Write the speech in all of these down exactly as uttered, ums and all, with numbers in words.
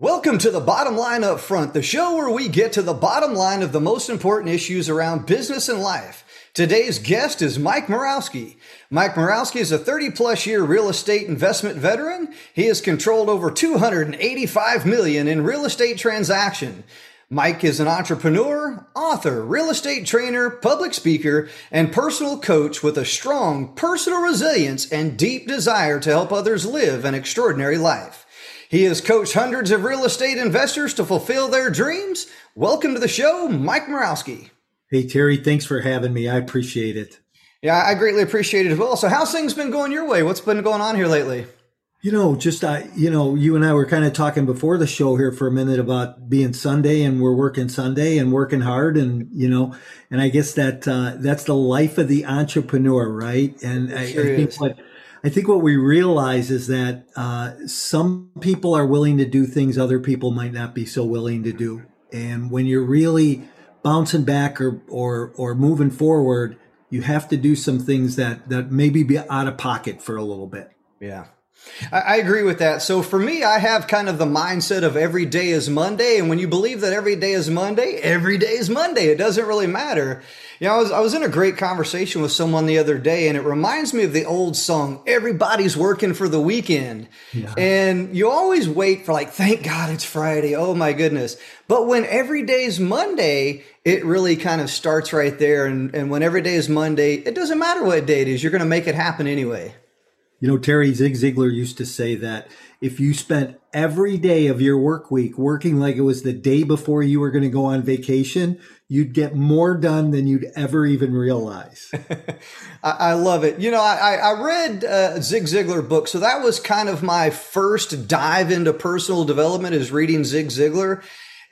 Welcome to the Bottom Line Up Front, the show where we get to the bottom line of the most important issues around business and life. Today's guest is Mike Morawski. Mike Morawski is a thirty-plus year real estate investment veteran. He has controlled over two hundred eighty-five million dollars in real estate transaction. Mike is an entrepreneur, author, real estate trainer, public speaker, and personal coach with a strong personal resilience and deep desire to help others live an extraordinary life. He has coached hundreds of real estate investors to fulfill their dreams. Welcome to the show, Mike Morawski. Hey, Terry, thanks for having me. I appreciate it. Yeah, I greatly appreciate it as well. So how's things been going your way? What's been going on here lately? You know, just, uh, you know, you and I were kind of talking before the show here for a minute about being Sunday, and we're working Sunday and working hard. And, you know, and I guess that uh, that's the life of the entrepreneur, right? And I, sure I think is. what I think what we realize is that uh, some people are willing to do things other people might not be so willing to do. And when you're really bouncing back or or or moving forward, you have to do some things that that maybe be out of pocket for a little bit. Yeah. I agree with that. So for me, I have kind of the mindset of every day is Monday. And when you believe that every day is Monday, every day is Monday. It doesn't really matter. You know, I was, I was in a great conversation with someone the other day, and it reminds me of the old song, Everybody's Working for the Weekend. Yeah. And you always wait for like, thank God it's Friday. Oh my goodness. But when every day is Monday, it really kind of starts right there. And, and when every day is Monday, it doesn't matter what day it is. You're going to make it happen anyway. You know, Terry, Zig Ziglar used to say that if you spent every day of your work week working like it was the day before you were going to go on vacation, you'd get more done than you'd ever even realize. I, I love it. You know, I, I read a Zig Ziglar book, so that was kind of my first dive into personal development, is reading Zig Ziglar.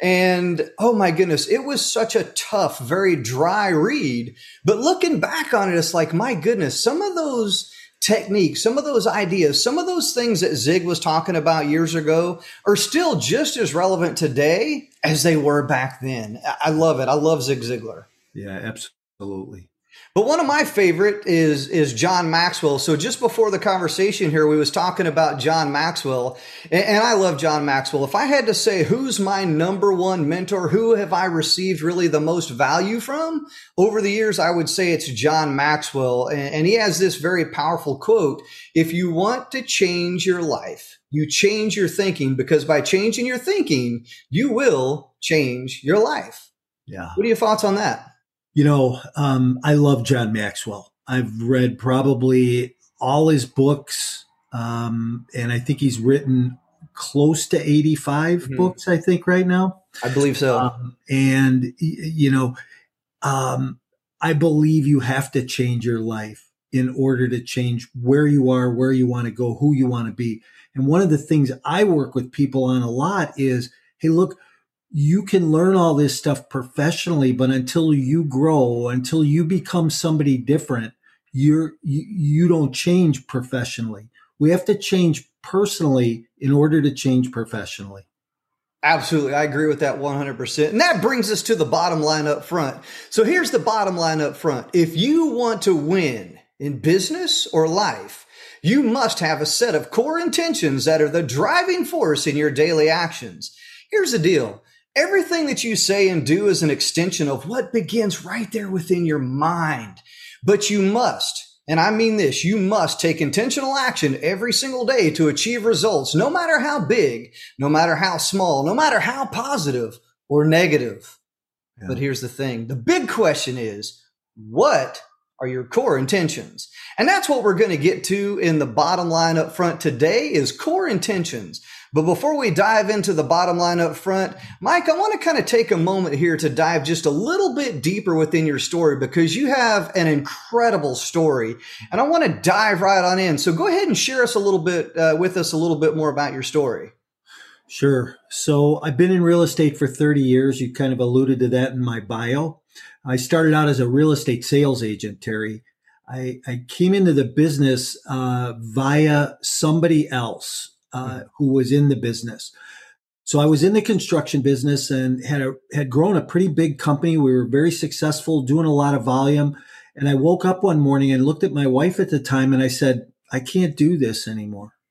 And oh my goodness, it was such a tough, very dry read. But looking back on it, it's like, my goodness, some of those techniques, some of those ideas, some of those things that Zig was talking about years ago are still just as relevant today as they were back then. I love it. I love Zig Ziglar. Yeah, absolutely. But one of my favorite is is John Maxwell. So just before the conversation here, we was talking about John Maxwell, and, and I love John Maxwell. If I had to say who's my number one mentor, who have I received really the most value from over the years, I would say it's John Maxwell. And, and he has this very powerful quote: if you want to change your life, you change your thinking, because by changing your thinking, you will change your life. Yeah. What are your thoughts on that? You know, um, I love John Maxwell. I've read probably all his books, um, and I think he's written close to eighty-five mm-hmm. books, I think, right now. I believe so. Um, and, you know, um, I believe you have to change your life in order to change where you are, where you want to go, who you want to be. And one of the things I work with people on a lot is, hey, look, you can learn all this stuff professionally, but until you grow, until you become somebody different, you're, you, you don't change professionally. We have to change personally in order to change professionally. Absolutely. I agree with that one hundred percent. And that brings us to the bottom line up front. So here's the bottom line up front. If you want to win in business or life, you must have a set of core intentions that are the driving force in your daily actions. Here's the deal. Everything that you say and do is an extension of what begins right there within your mind. But you must, and I mean this, you must take intentional action every single day to achieve results, no matter how big, no matter how small, no matter how positive or negative. Yeah. But here's the thing. The big question is, what are your core intentions? And that's what we're going to get to in the bottom line up front today, is core intentions. But before we dive into the bottom line up front, Mike, I want to kind of take a moment here to dive just a little bit deeper within your story, because you have an incredible story, and I want to dive right on in. So go ahead and share us a little bit uh, with us a little bit more about your story. Sure. So I've been in real estate for thirty years. You kind of alluded to that in my bio. I started out as a real estate sales agent, Terry. I, I came into the business uh, via somebody else. Uh, who was in the business. So I was in the construction business and had a, had grown a pretty big company. We were very successful, doing a lot of volume. And I woke up one morning and looked at my wife at the time, and I said, I can't do this anymore.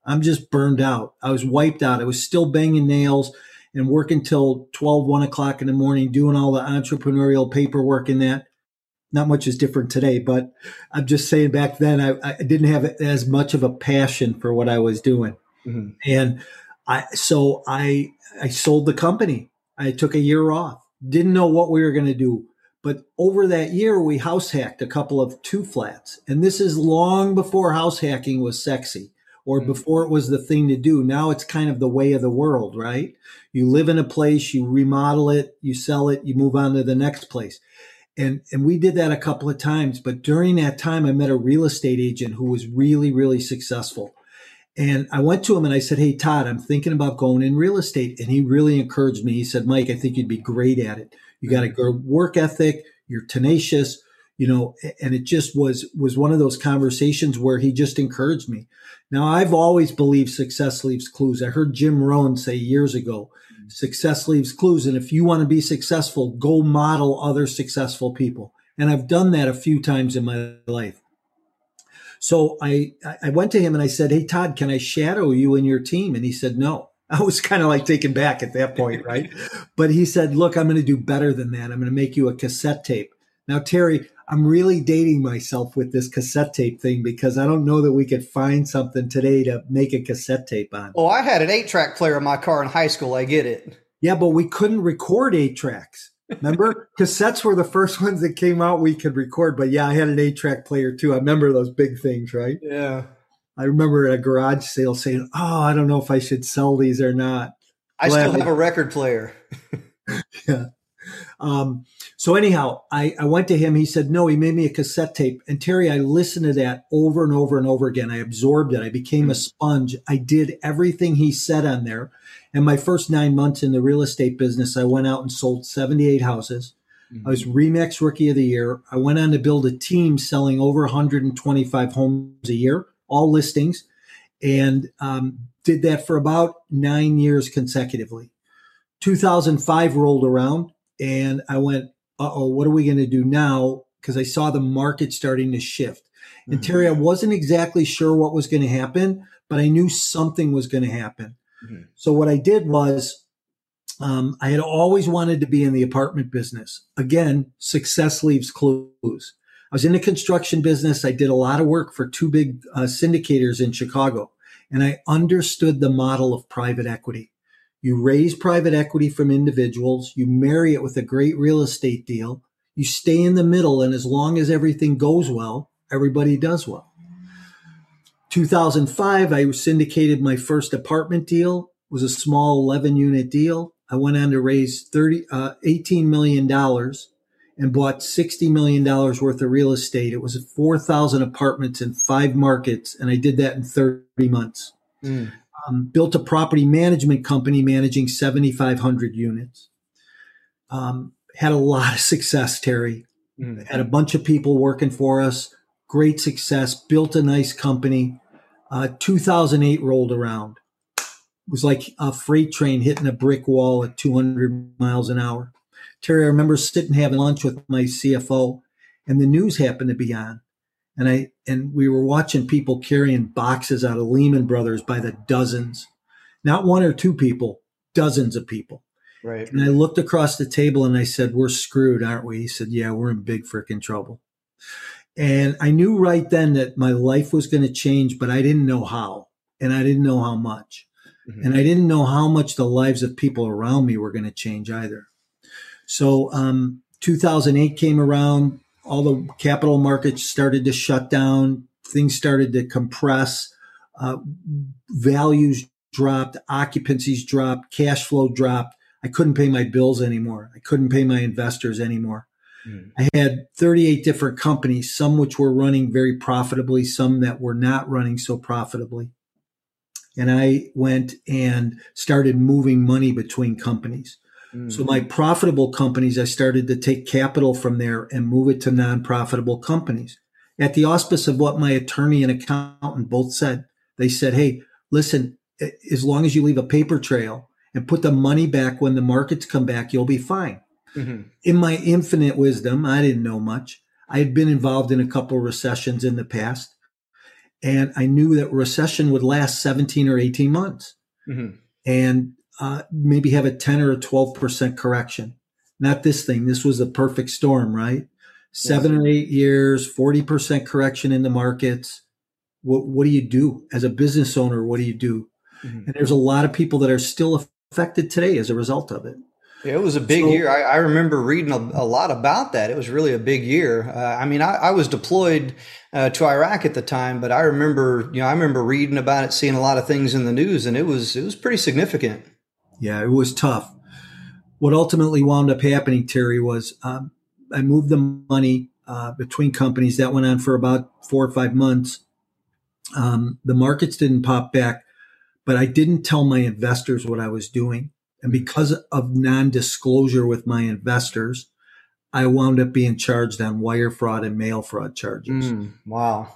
I'm just burned out. I was wiped out. I was still banging nails and working till twelve, one o'clock in the morning, doing all the entrepreneurial paperwork and that. Not much is different today, but I'm just saying back then I, I didn't have as much of a passion for what I was doing. Mm-hmm. And I, so I, I sold the company. I took a year off, didn't know what we were going to do. But over that year, we house hacked a couple of two flats. And this is long before house hacking was sexy or mm-hmm. before it was the thing to do. Now it's kind of the way of the world, right? You live in a place, you remodel it, you sell it, you move on to the next place. And and we did that a couple of times. But during that time, I met a real estate agent who was really, really successful. And I went to him and I said, hey, Todd, I'm thinking about going in real estate. And he really encouraged me. He said, Mike, I think you'd be great at it. You got a good work ethic. You're tenacious, you know, and it just was, was one of those conversations where he just encouraged me. Now, I've always believed success leaves clues. I heard Jim Rohn say years ago, success leaves clues. And if you want to be successful, go model other successful people. And I've done that a few times in my life. So I, I went to him and I said, hey, Todd, can I shadow you and your team? And he said, no. I was kind of like taken back at that point, right? But he said, look, I'm going to do better than that. I'm going to make you a cassette tape. Now, Terry, I'm really dating myself with this cassette tape thing because I don't know that we could find something today to make a cassette tape on. Oh, I had an eight-track player in my car in high school. I get it. Yeah, but we couldn't record eight tracks. Remember? Cassettes were the first ones that came out we could record. But yeah, I had an eight-track player too. I remember those big things, right? Yeah. I remember at a garage sale saying, oh, I don't know if I should sell these or not. I Glad still have a record player. Yeah. Um, so anyhow, I, I went to him. He said, no, he made me a cassette tape. And Terry, I listened to that over and over and over again. I absorbed it. I became a sponge. I did everything he said on there. And my first nine months in the real estate business, I went out and sold seventy-eight houses. Mm-hmm. I was RE/MAX Rookie of the Year. I went on to build a team selling over one hundred twenty-five homes a year, all listings, and um, did that for about nine years consecutively. two thousand five rolled around. And I went, uh-oh, what are we going to do now? Because I saw the market starting to shift. And mm-hmm. Terry, I wasn't exactly sure what was going to happen, but I knew something was going to happen. Mm-hmm. So what I did was um, I had always wanted to be in the apartment business. Again, success leaves clues. I was in the construction business. I did a lot of work for two big uh, syndicators in Chicago, and I understood the model of private equity. You raise private equity from individuals. You marry it with a great real estate deal. You stay in the middle. And as long as everything goes well, everybody does well. two thousand five, I syndicated my first apartment deal. It was a small eleven unit deal. I went on to raise thirty, uh, eighteen million dollars and bought sixty million dollars worth of real estate. It was four thousand apartments in five markets. And I did that in thirty months. Mm. Um, built a property management company managing seventy-five hundred units. Um, had a lot of success, Terry. Mm. Had a bunch of people working for us. Great success. Built a nice company. Uh, two thousand eight rolled around. It was like a freight train hitting a brick wall at two hundred miles an hour. Terry, I remember sitting having lunch with my C F O, and the news happened to be on. And I and we were watching people carrying boxes out of Lehman Brothers by the dozens, not one or two people, dozens of people. Right. And I looked across the table and I said, "We're screwed, aren't we?" He said, "Yeah, we're in big freaking trouble." And I knew right then that my life was going to change, but I didn't know how, and I didn't know how much, mm-hmm. and I didn't know how much the lives of people around me were going to change either. So, um, two thousand eight came around. All the capital markets started to shut down. Things started to compress. Uh, values dropped. Occupancies dropped. Cash flow dropped. I couldn't pay my bills anymore. I couldn't pay my investors anymore. Mm. I had thirty-eight different companies, some which were running very profitably, some that were not running so profitably. And I went and started moving money between companies. Mm-hmm. So my profitable companies, I started to take capital from there and move it to non-profitable companies. At the auspice of what my attorney and accountant both said, they said, hey, listen, as long as you leave a paper trail and put the money back when the markets come back, you'll be fine. Mm-hmm. In my infinite wisdom, I didn't know much. I had been involved in a couple of recessions in the past. and I knew that recession would last seventeen or eighteen months, Mm-hmm. and uh, maybe have a ten or a twelve percent correction. Not this thing. This was a perfect storm, right? Seven Yeah. or eight years, forty percent correction in the markets. What, what do you do as a business owner? What do you do? Mm-hmm. And there's a lot of people that are still affected today as a result of it. Yeah, it was a big So- year. I, I remember reading a, a lot about that. It was really a big year. Uh, I mean, I, I was deployed uh, to Iraq at the time, but I remember, you know, I remember reading about it, seeing a lot of things in the news, and it was it was pretty significant. Yeah, it was tough. What ultimately wound up happening, Terry, was um, I moved the money uh, between companies. That went on for about four or five months. Um, the markets didn't pop back, but I didn't tell my investors what I was doing. And because of non-disclosure with my investors, I wound up being charged on wire fraud and mail fraud charges. Mm, wow.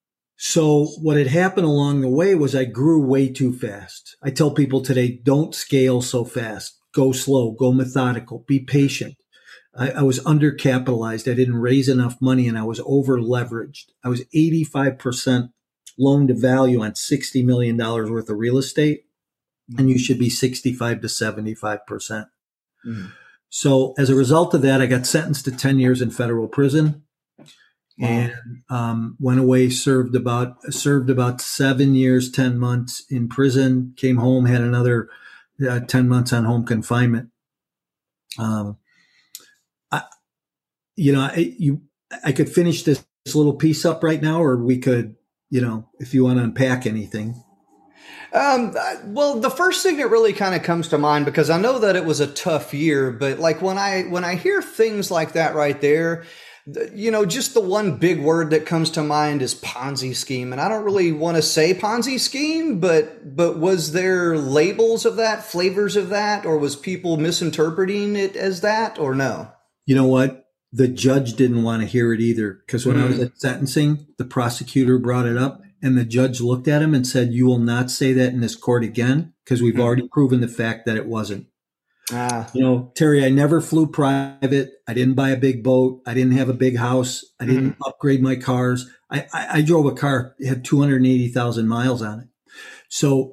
So what had happened along the way was I grew way too fast. I tell people today, don't scale so fast. Go slow, go methodical, be patient. I, I was undercapitalized. I didn't raise enough money and I was over leveraged. I was eighty-five percent loan to value on sixty million dollars worth of real estate. And you should be sixty-five to seventy-five percent. Mm. So as a result of that, I got sentenced to ten years in federal prison. Wow. And um, went away, served about served about seven years, ten months in prison. Came home, had another uh, ten months on home confinement. Um, I, you know, I, you, I could finish this, this little piece up right now, or we could, you know, if you want to unpack anything. Um, well, the first thing that really kind of comes to mind, because I know that it was a tough year, but like when I when I hear things like that right there, you know, just the one big word that comes to mind is Ponzi scheme. And I don't really want to say Ponzi scheme, but but was there labels of that, flavors of that, or was people misinterpreting it as that, or no? You know what? The judge didn't want to hear it either, because when mm. I was at sentencing, the prosecutor brought it up and the judge looked at him and said, you will not say that in this court again, because we've mm. already proven the fact that it wasn't. Ah. You know, Terry, I never flew private. I didn't buy a big boat. I didn't have a big house. I didn't mm-hmm. upgrade my cars. I, I, I drove a car that had two hundred eighty thousand miles on it. So,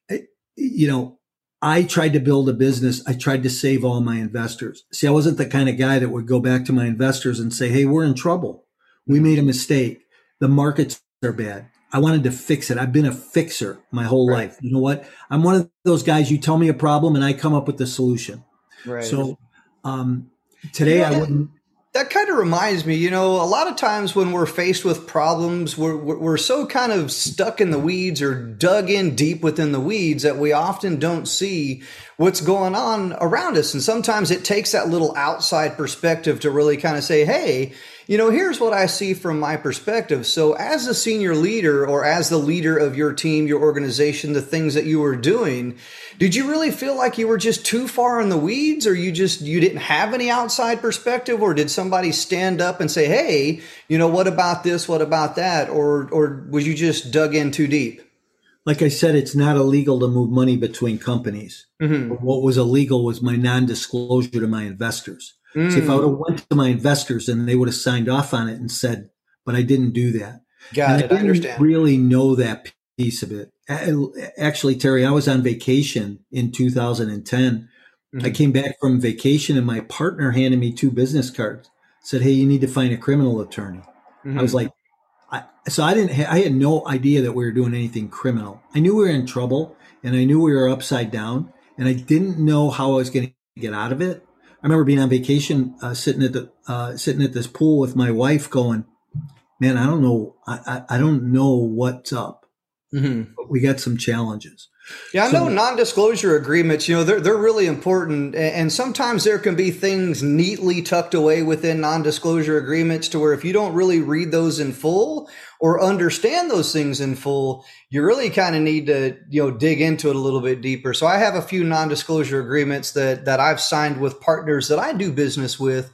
you know, I tried to build a business. I tried to save all my investors. See, I wasn't the kind of guy that would go back to my investors and say, hey, we're in trouble. We made a mistake. The markets are bad. I wanted to fix it. I've been a fixer my whole right. life. You know what? I'm one of those guys, you tell me a problem and I come up with the solution. Right. So um, today you know, I wouldn't. That kind of reminds me, you know, a lot of times when we're faced with problems, we're, we're so kind of stuck in the weeds or dug in deep within the weeds that we often don't see what's going on around us. And sometimes it takes that little outside perspective to really kind of say, hey, you know, here's what I see from my perspective. So as a senior leader or as the leader of your team, your organization, the things that you were doing, did you really feel like you were just too far in the weeds, or you just, you didn't have any outside perspective, or did somebody stand up and say, hey, you know, what about this? What about that? Or, or was you just dug in too deep? Like I said, it's not illegal to move money between companies. Mm-hmm. What was illegal was my non-disclosure to my investors. Mm. So if I would have went to my investors and they would have signed off on it and said, but I didn't do that. Got and it. I didn't I understand. really know that piece of it. Actually, Terry, I was on vacation in two thousand ten. Mm-hmm. I came back from vacation and my partner handed me two business cards, said, hey, you need to find a criminal attorney. Mm-hmm. I was like, I, so I didn't, ha- I had no idea that we were doing anything criminal. I knew we were in trouble and I knew we were upside down and I didn't know how I was going to get out of it. I remember being on vacation, uh, sitting at the, uh, sitting at this pool with my wife going, man, I don't know. I, I, I don't know what's up, mm-hmm. but we got some challenges. Yeah, I know so, non-disclosure agreements, you know, they're, they're really important. And sometimes there can be things neatly tucked away within non-disclosure agreements to where if you don't really read those in full or understand those things in full, you really kind of need to, you know, dig into it a little bit deeper. So I have a few non-disclosure agreements that, that I've signed with partners that I do business with.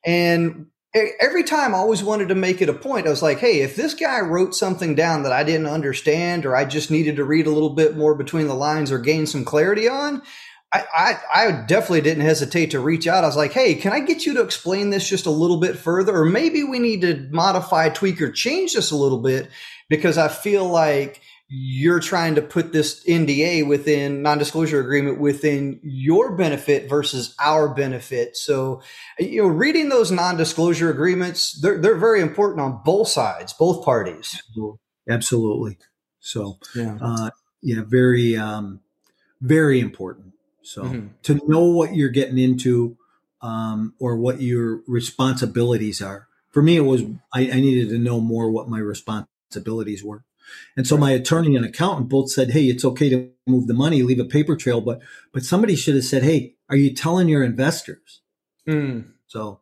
And every time I always wanted to make it a point. I was like, hey, if this guy wrote something down that I didn't understand, or I just needed to read a little bit more between the lines or gain some clarity on, I, I, I definitely didn't hesitate to reach out. I was like, hey, can I get you to explain this just a little bit further? Or maybe we need to modify, tweak, or change this a little bit because I feel like you're trying to put this N D A within non-disclosure agreement within your benefit versus our benefit. So, you know, reading those non-disclosure agreements, they're, they're very important on both sides, both parties. Absolutely. So, yeah, uh, yeah, very, um, very important. So mm-hmm. to know what you're getting into, um, or what your responsibilities are. For me, it was, I, I needed to know more what my responsibilities were. And so my attorney and accountant both said, hey, it's okay to move the money, leave a paper trail, but, but somebody should have said, hey, are you telling your investors? Mm. So,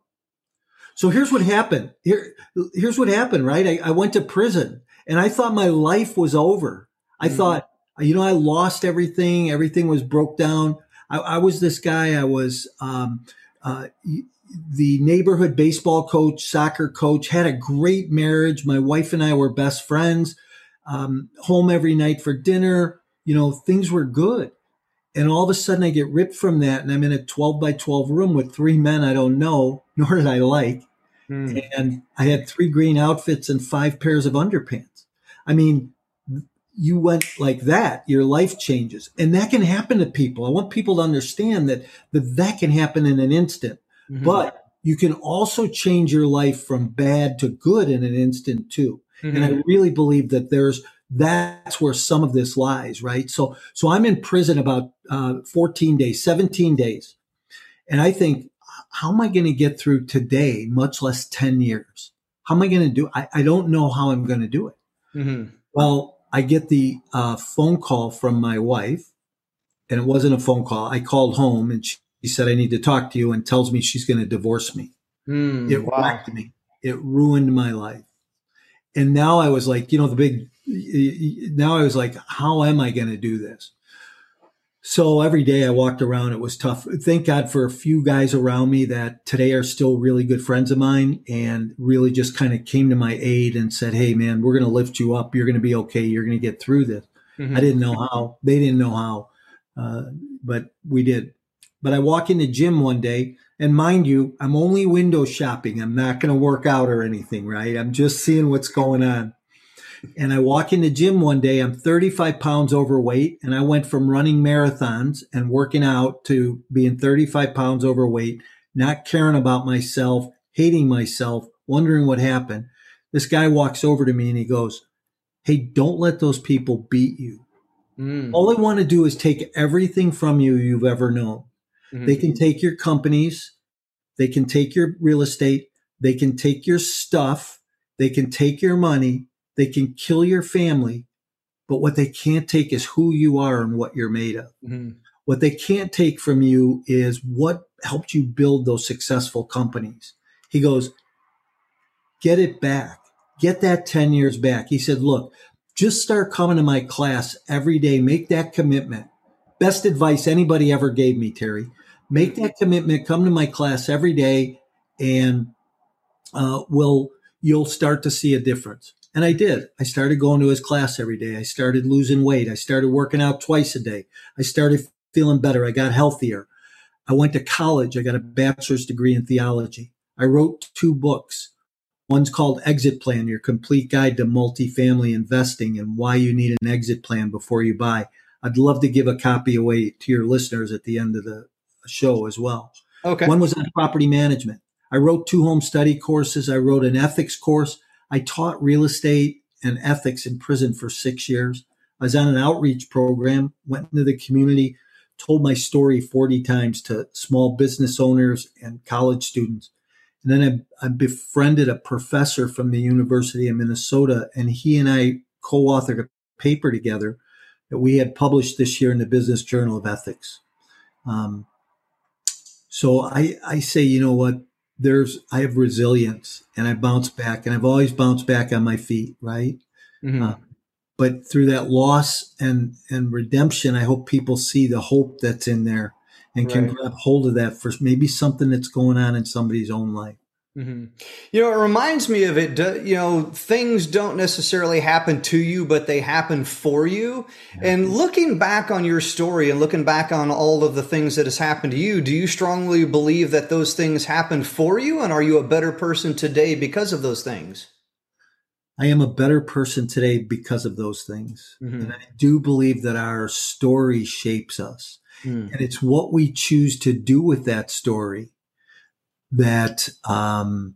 so here's what happened. Here, here's what happened, right? I, I went to prison and I thought my life was over. I mm. thought, you know, I lost everything. Everything was broke down. I, I was this guy. I was, um, uh, the neighborhood baseball coach, soccer coach, had a great marriage. My wife and I were best friends. Um, home every night for dinner, you know, things were good. And all of a sudden I get ripped from that. And I'm in a twelve by twelve room with three men I don't know, nor did I like. Mm. And I had three green outfits and five pairs of underpants. I mean, you went like that, your life changes. And that can happen to people. I want people to understand that that, that can happen in an instant. Mm-hmm. But you can also change your life from bad to good in an instant too. Mm-hmm. And I really believe that there's, that's where some of this lies, right? So, so I'm in prison about uh, fourteen days, seventeen days. And I think, how am I going to get through today, much less ten years? How am I going to do? I, I don't know how I'm going to do it. Mm-hmm. Well, I get the uh, phone call from my wife, and it wasn't a phone call. I called home and she, she said, I need to talk to you, and tells me she's going to divorce me. Mm, it wow. wrecked me. It ruined my life. And now I was like, you know, the big, now I was like, how am I going to do this? So every day I walked around, it was tough. Thank God for a few guys around me that today are still really good friends of mine and really just kind of came to my aid and said, hey man, we're going to lift you up. You're going to be okay. You're going to get through this. Mm-hmm. I didn't know how. They didn't know how, uh, but we did. But I walk in the gym one day, and mind you, I'm only window shopping. I'm not going to work out or anything, right? I'm just seeing what's going on. And I walk in the gym one day, I'm thirty-five pounds overweight, and I went from running marathons and working out to being thirty-five pounds overweight, not caring about myself, hating myself, wondering what happened. This guy walks over to me and he goes, hey, don't let those people beat you. Mm. All they want to do is take everything from you you've ever known. Mm-hmm. They can take your companies. They can take your real estate. They can take your stuff. They can take your money. They can kill your family. But what they can't take is who you are and what you're made of. Mm-hmm. What they can't take from you is what helped you build those successful companies. He goes, get it back. Get that ten years back. He said, look, just start coming to my class every day. Make that commitment. Best advice anybody ever gave me, Terry. Make that commitment. Come to my class every day, and uh, we'll you'll start to see a difference. And I did. I started going to his class every day. I started losing weight. I started working out twice a day. I started feeling better. I got healthier. I went to college. I got a bachelor's degree in theology. I wrote two books. One's called Exit Plan, Your Complete Guide to Multifamily Investing and Why You Need an Exit Plan Before You Buy. I'd love to give a copy away to your listeners at the end of the show as well. Okay. One was on property management. I wrote two home study courses. I wrote an ethics course. I taught real estate and ethics in prison for six years. I was on an outreach program, went into the community, told my story forty times to small business owners and college students. And then I, I befriended a professor from the University of Minnesota, and he and I co-authored a paper together that we had published this year in the Business Journal of Ethics. Um, so I, I say, you know what? There's, I have resilience, and I bounce back, and I've always bounced back on my feet, right? Mm-hmm. Uh, but through that loss and, and redemption, I hope people see the hope that's in there and can right. grab hold of that for maybe something that's going on in somebody's own life. Mm-hmm. You know, it reminds me of it. You know, things don't necessarily happen to you, but they happen for you. Yeah. And looking back on your story and looking back on all of the things that has happened to you, do you strongly believe that those things happened for you? And are you a better person today because of those things? I am a better person today because of those things. Mm-hmm. And I do believe that our story shapes us. Mm. And it's what we choose to do with that story that um,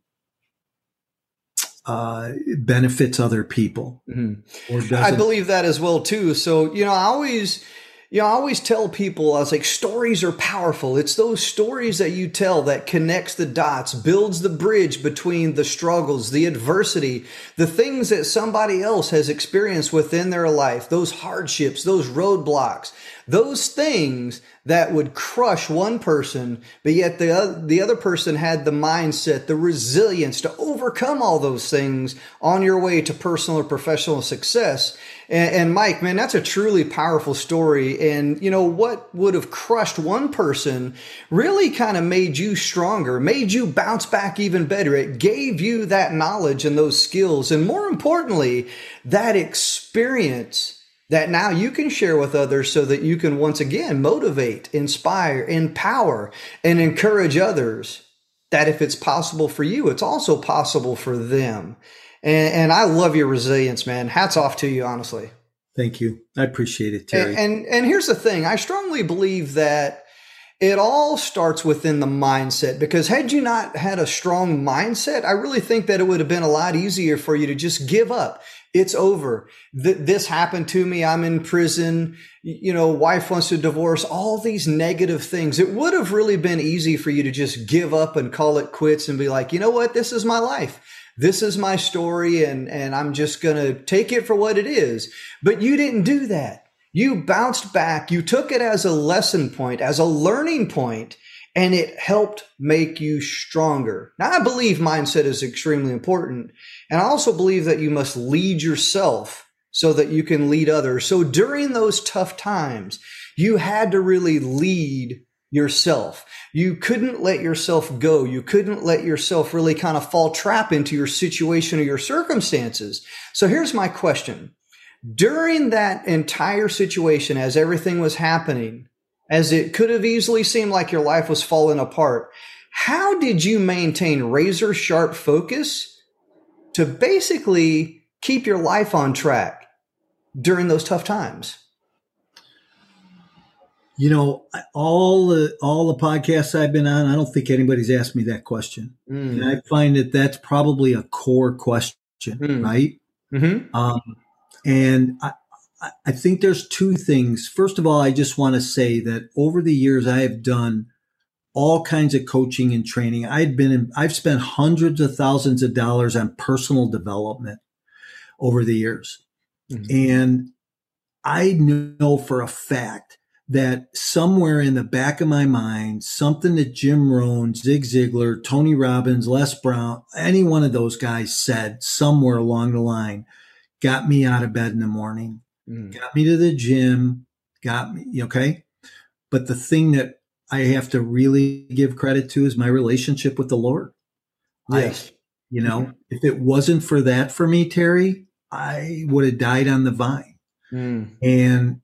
uh, benefits other people. Mm-hmm. Or doesn't. I believe that as well, too. So, you know, I always... You know, I always tell people, I was like, stories are powerful. It's those stories that you tell that connects the dots, builds the bridge between the struggles, the adversity, the things that somebody else has experienced within their life, those hardships, those roadblocks, those things that would crush one person, but yet the other, the other person had the mindset, the resilience to overcome all those things on your way to personal or professional success. And, and Mike, man, that's a truly powerful story. And, you know, what would have crushed one person really kind of made you stronger, made you bounce back even better. It gave you that knowledge and those skills. And more importantly, that experience that now you can share with others so that you can once again motivate, inspire, empower, and encourage others that if it's possible for you, it's also possible for them. And, and I love your resilience, man. Hats off to you, honestly. Thank you. I appreciate it, Terry. And, and, and here's the thing. I strongly believe that it all starts within the mindset, because had you not had a strong mindset, I really think that it would have been a lot easier for you to just give up. It's over. Th- this happened to me. I'm in prison. You know, wife wants to divorce, all these negative things. It would have really been easy for you to just give up and call it quits and be like, you know what? This is my life. This is my story. And, and I'm just going to take it for what it is. But you didn't do that. You bounced back. You took it as a lesson point, as a learning point, and it helped make you stronger. Now, I believe mindset is extremely important. And I also believe that you must lead yourself so that you can lead others. So during those tough times, you had to really lead yourself. You couldn't let yourself go. You couldn't let yourself really kind of fall trap into your situation or your circumstances. So here's my question. During that entire situation, as everything was happening, as it could have easily seemed like your life was falling apart, how did you maintain razor sharp focus to basically keep your life on track during those tough times? You know, all the all the podcasts I've been on, I don't think anybody's asked me that question. Mm. And I find that that's probably a core question, mm. right? Mm-hmm. Um, and I, I think there's two things. First of all, I just want to say that over the years, I have done all kinds of coaching and training. I've been in, I've spent hundreds of thousands of dollars on personal development over the years. Mm-hmm. And I know for a fact that somewhere in the back of my mind, something that Jim Rohn, Zig Ziglar, Tony Robbins, Les Brown, any one of those guys said somewhere along the line, got me out of bed in the morning, mm. got me to the gym, got me, okay? But the thing that I have to really give credit to is my relationship with the Lord. Yes. I, you know, mm-hmm. if it wasn't for that for me, Terry, I would have died on the vine. Mm. And,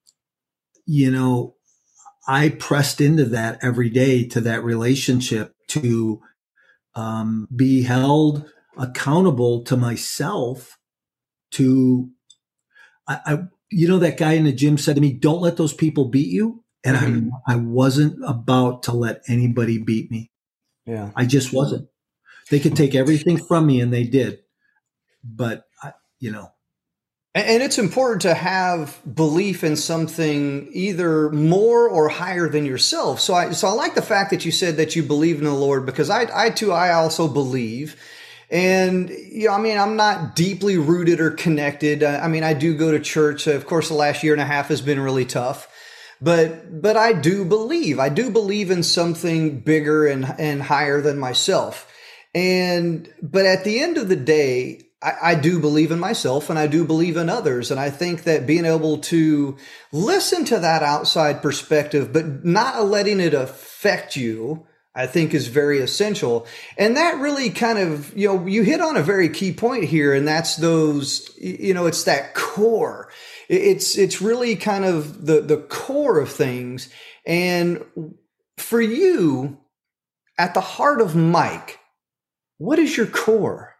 you know, I pressed into that every day, to that relationship, to um, be held accountable to myself. To, I, I, you know, that guy in the gym said to me, don't let those people beat you. And mm-hmm. I, I wasn't about to let anybody beat me. Yeah. I just wasn't. They could take everything from me, and they did. But, I, you know. And, and it's important to have belief in something either more or higher than yourself. So I, so I like the fact that you said that you believe in the Lord, because I, I too, I also believe. And, you know, I mean, I'm not deeply rooted or connected. I mean, I do go to church. Of course, the last year and a half has been really tough. But but I do believe. I do believe in something bigger and, and higher than myself. And but at the end of the day, I, I do believe in myself, and I do believe in others. And I think that being able to listen to that outside perspective, but not letting it affect you, I think is very essential. And that really kind of, you know, you hit on a very key point here, and that's those, you know, it's that core. It's, it's really kind of the, the core of things. And for you, at the heart of Mike, what is your core?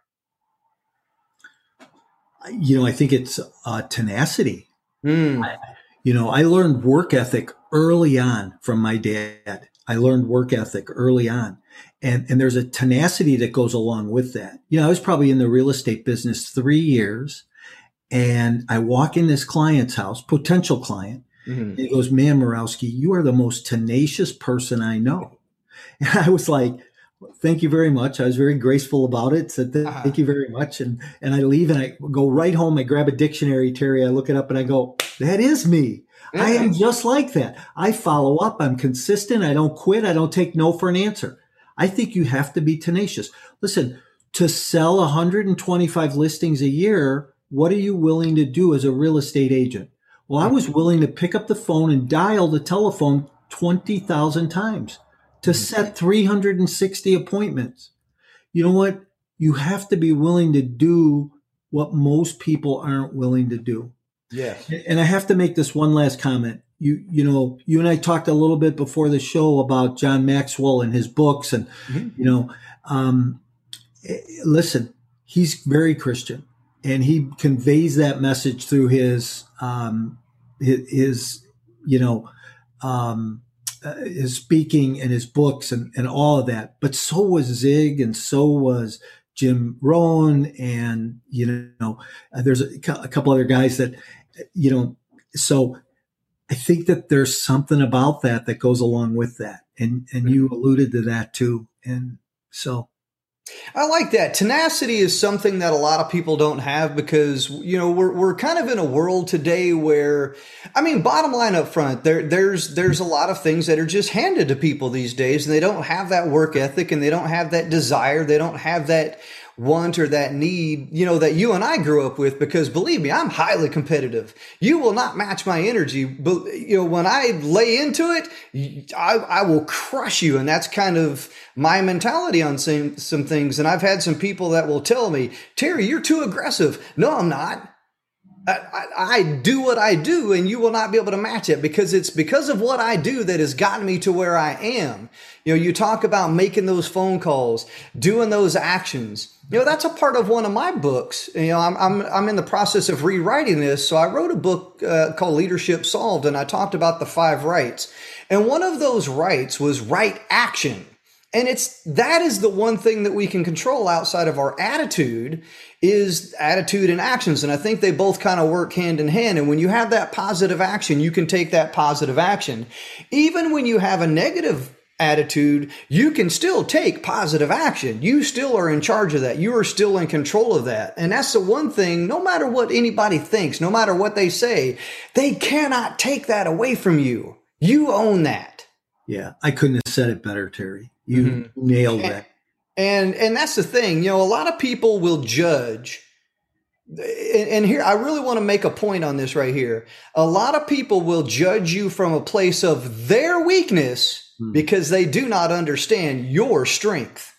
You know, I think it's uh, tenacity. Mm. I, you know, I learned work ethic early on from my dad. I learned work ethic early on. And, and there's a tenacity that goes along with that. You know, I was probably in the real estate business three years and I walk in this client's house, potential client, mm-hmm. and he goes, "Man, Morawski, you are the most tenacious person I know." And I was like, "Thank you very much." I was very graceful about it. Said, "Thank uh-huh. you very much." And, and I leave and I go right home. I grab a dictionary, Terry. I look it up and I go, "That is me. I am just like that. I follow up. I'm consistent. I don't quit. I don't take no for an answer." I think you have to be tenacious. Listen, to sell one hundred twenty-five listings a year, what are you willing to do as a real estate agent? Well, I was willing to pick up the phone and dial the telephone twenty thousand times to set three hundred sixty appointments. You know what? You have to be willing to do what most people aren't willing to do. Yes. And I have to make this one last comment. You, you know, you and I talked a little bit before the show about John Maxwell and his books. And, mm-hmm. you know, um, listen, he's very Christian and he conveys that message through his, um, his, his you know, um, uh, his speaking and his books and, and all of that. But so was Zig and so was Jim Rohn. And, you know, uh, there's a, a couple other guys that, you know, so I think that there's something about that that goes along with that. And, and you alluded to that too. And so. I like that. Tenacity is something that a lot of people don't have because, you know, we're, we're kind of in a world today where, I mean, bottom line up front, there, there's, there's a lot of things that are just handed to people these days and they don't have that work ethic and they don't have that desire. They don't have that want or that need, you know, that you and I grew up with, because believe me, I'm highly competitive. You will not match my energy, but you know, when I lay into it, I, I will crush you. And that's kind of my mentality on some, some things. And I've had some people that will tell me, "Terry, you're too aggressive." No, I'm not. I, I, I do what I do and you will not be able to match it because it's because of what I do that has gotten me to where I am. You know, you talk about making those phone calls, doing those actions. You know, that's a part of one of my books. You know, I'm, I'm, I'm in the process of rewriting this. So I wrote a book uh, called Leadership Solved, and I talked about the five rights. And one of those rights was right action. And it's, that is the one thing that we can control outside of our attitude is attitude and actions. And I think they both kind of work hand in hand. And when you have that positive action, you can take that positive action. Even when you have a negative attitude, you can still take positive action. You still are in charge of that. You are still in control of that. And that's the one thing, no matter what anybody thinks, no matter what they say, they cannot take that away from you. You own that. Yeah, I couldn't have said it better, Terry. You mm-hmm. nailed that. And, and that's the thing, you know, a lot of people will judge. And, and here, I really want to make a point on this right here. A lot of people will judge you from a place of their weakness mm. because they do not understand your strength.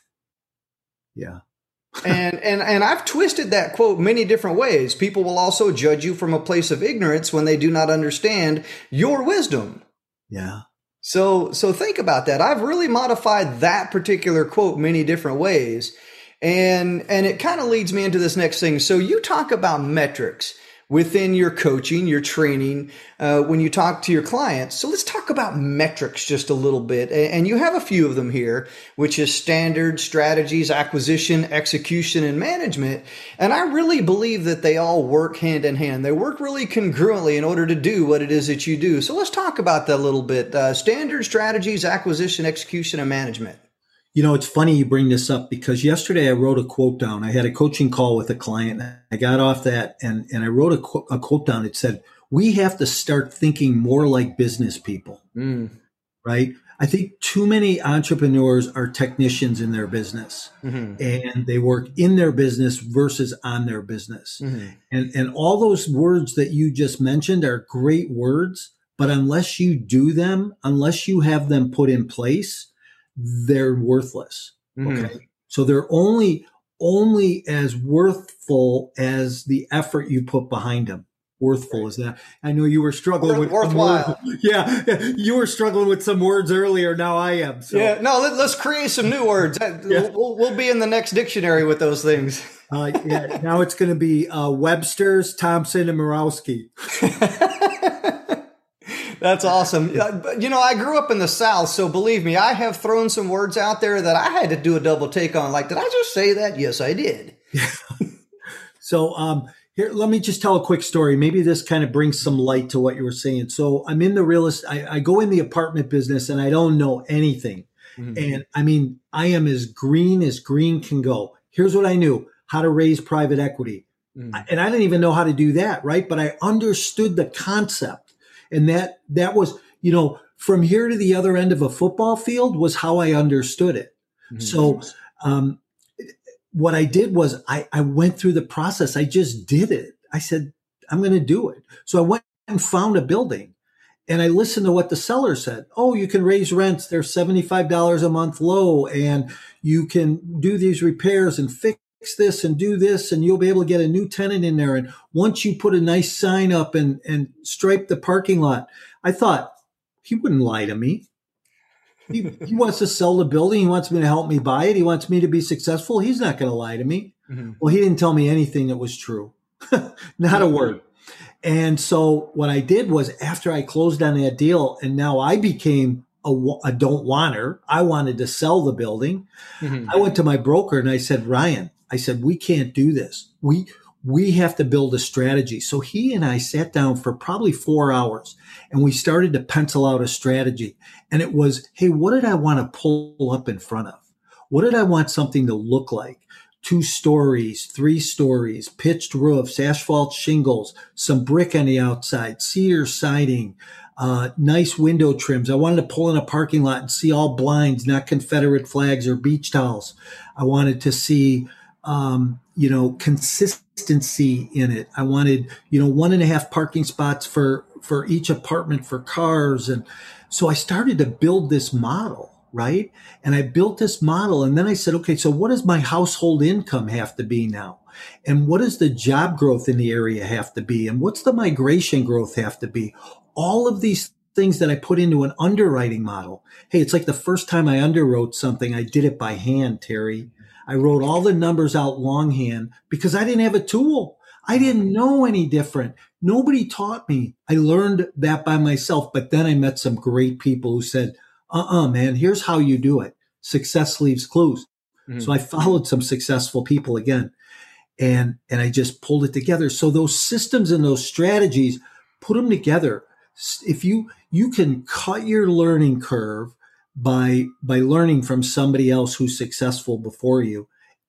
Yeah. and, and, and I've twisted that quote many different ways. People will also judge you from a place of ignorance when they do not understand your wisdom. Yeah. So, so think about that. I've really modified that particular quote many different ways. And, and it kind of leads me into this next thing. So you talk about metrics within your coaching, your training, uh, when you talk to your clients. So let's talk about metrics just a little bit. And you have a few of them here, which is standard, strategies, acquisition, execution, and management. And I really believe that they all work hand in hand. They work really congruently in order to do what it is that you do. So let's talk about that a little bit. Uh, standard, strategies, acquisition, execution, and management. You know, it's funny you bring this up because yesterday I wrote a quote down. I had a coaching call with a client. I got off that and, and I wrote a, qu- a quote down. It said, "We have to start thinking more like business people." Mm. Right? I think too many entrepreneurs are technicians in their business mm-hmm. and they work in their business versus on their business. Mm-hmm. And, and all those words that you just mentioned are great words, but unless you do them, unless you have them put in place, they're worthless. Mm-hmm. Okay. So they're only, only as worthful as the effort you put behind them. Worthful is that. I know you were struggling Worth, with worthwhile. Yeah, you were struggling with some words earlier. Now I am. So. Yeah, no. Let, let's create some new words. Yeah. We'll, we'll be in the next dictionary with those things. Uh, yeah. Now it's going to be uh, Webster's, Thompson, and Murawski. That's awesome. You know, I grew up in the South, so believe me, I have thrown some words out there that I had to do a double take on. Like, did I just say that? Yes, I did. So, um, here, let me just tell a quick story. Maybe this kind of brings some light to what you were saying. So I'm in the real estate, I, I go in the apartment business and I don't know anything. Mm-hmm. And I mean, I am as green as green can go. Here's what I knew: how to raise private equity. Mm-hmm. And I didn't even know how to do that. Right. But I understood the concept. And that, that was, you know, from here to the other end of a football field was how I understood it. Mm-hmm. So, um, what I did was I, I went through the process. I just did it. I said, I'm going to do it. So I went and found a building and I listened to what the seller said. Oh, you can raise rents. They're seventy-five dollars a month low, and you can do these repairs and fix this and do this, and you'll be able to get a new tenant in there. And once you put a nice sign up and, and stripe the parking lot, I thought, he wouldn't lie to me. He, he wants to sell the building. He wants me to help me buy it. He wants me to be successful. He's not going to lie to me. Mm-hmm. Well, he didn't tell me anything that was true. Not a word. And so what I did was, after I closed on that deal, and now I became a, a don't wanter, I wanted to sell the building. Mm-hmm. I went to my broker and I said, Ryan, I said, we can't do this. We, we have to build a strategy. So he and I sat down for probably four hours and we started to pencil out a strategy. And it was, hey, what did I want to pull up in front of? What did I want something to look like? Two stories, three stories, pitched roofs, asphalt shingles, some brick on the outside, cedar siding, uh, nice window trims. I wanted to pull in a parking lot and see all blinds, not Confederate flags or beach towels. I wanted to see Um, you know, consistency in it. I wanted, you know, one and a half parking spots for, for each apartment for cars. And so I started to build this model, right? And I built this model. And then I said, okay, so what does my household income have to be now? And what does the job growth in the area have to be? And what's the migration growth have to be? All of these things that I put into an underwriting model. Hey, it's like the first time I underwrote something, I did it by hand, Terry. I wrote all the numbers out longhand because I didn't have a tool. I didn't know any different. Nobody taught me. I learned that by myself. But then I met some great people who said, uh-uh, man, here's how you do it. Success leaves clues. Mm-hmm. So I followed some successful people again, and, and I just pulled it together. So those systems and those strategies, put them together. If you, you can cut your learning curve by by learning from somebody else who's successful before you,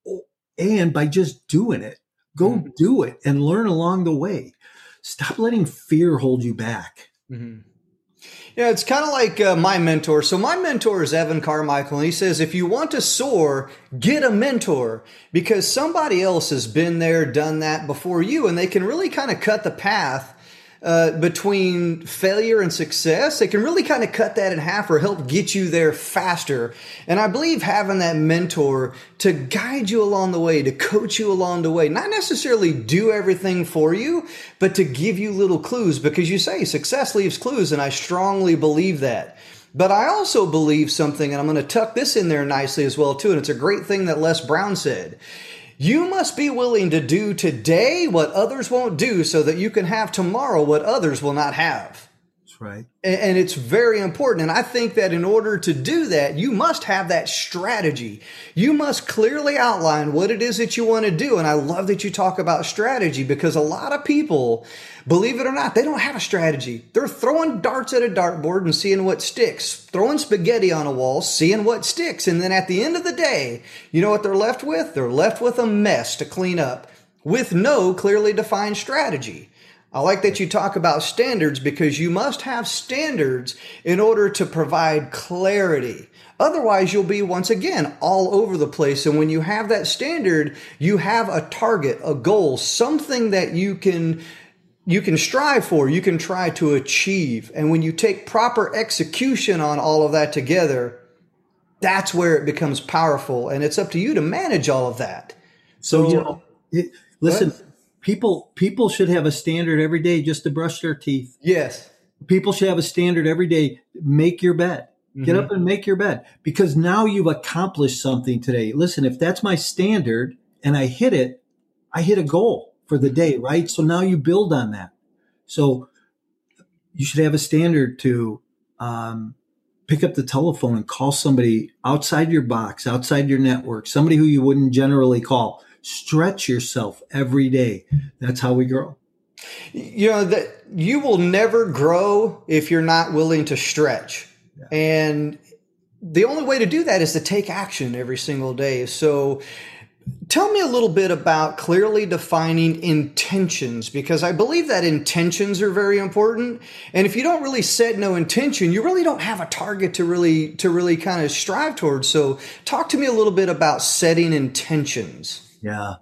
and by just doing it. Go mm-hmm. do it and learn along the way. Stop letting fear hold you back. Mm-hmm. Yeah, it's kind of like uh, my mentor. So my mentor is Evan Carmichael, and he says, if you want to soar, get a mentor, because somebody else has been there, done that before you, and they can really kind of cut the path Uh, between failure and success. They can really kind of cut that in half or help get you there faster. And I believe having that mentor to guide you along the way, to coach you along the way, not necessarily do everything for you, but to give you little clues, because you say success leaves clues, and I strongly believe that. But I also believe something, and I'm going to tuck this in there nicely as well too, and it's a great thing that Les Brown said. You must be willing to do today what others won't do so that you can have tomorrow what others will not have. That's right. And it's very important. And I think that in order to do that, you must have that strategy. You must clearly outline what it is that you want to do. And I love that you talk about strategy, because a lot of people, believe it or not, they don't have a strategy. They're throwing darts at a dartboard and seeing what sticks, throwing spaghetti on a wall, seeing what sticks. And then at the end of the day, you know what they're left with? They're left with a mess to clean up with no clearly defined strategy. I like that you talk about standards, because you must have standards in order to provide clarity. Otherwise, you'll be, once again, all over the place. And when you have that standard, you have a target, a goal, something that you can you can strive for, you can try to achieve. And when you take proper execution on all of that together, that's where it becomes powerful. And it's up to you to manage all of that. So, you know, it, listen, people, people should have a standard every day just to brush their teeth. Yes. People should have a standard every day. Make your bed. Get mm-hmm. up and make your bed, because now you've accomplished something today. Listen, if that's my standard and I hit it, I hit a goal for the day, right? So now you build on that. So you should have a standard to um, pick up the telephone and call somebody outside your box, outside your network, somebody who you wouldn't generally call. Stretch yourself every day. That's how we grow. You know, that you will never grow if you're not willing to stretch. Yeah. And the only way to do that is to take action every single day. So tell me a little bit about clearly defining intentions, because I believe that intentions are very important. And if you don't really set no intention, you really don't have a target to really, to really kind of strive towards. So talk to me a little bit about setting intentions. Yeah.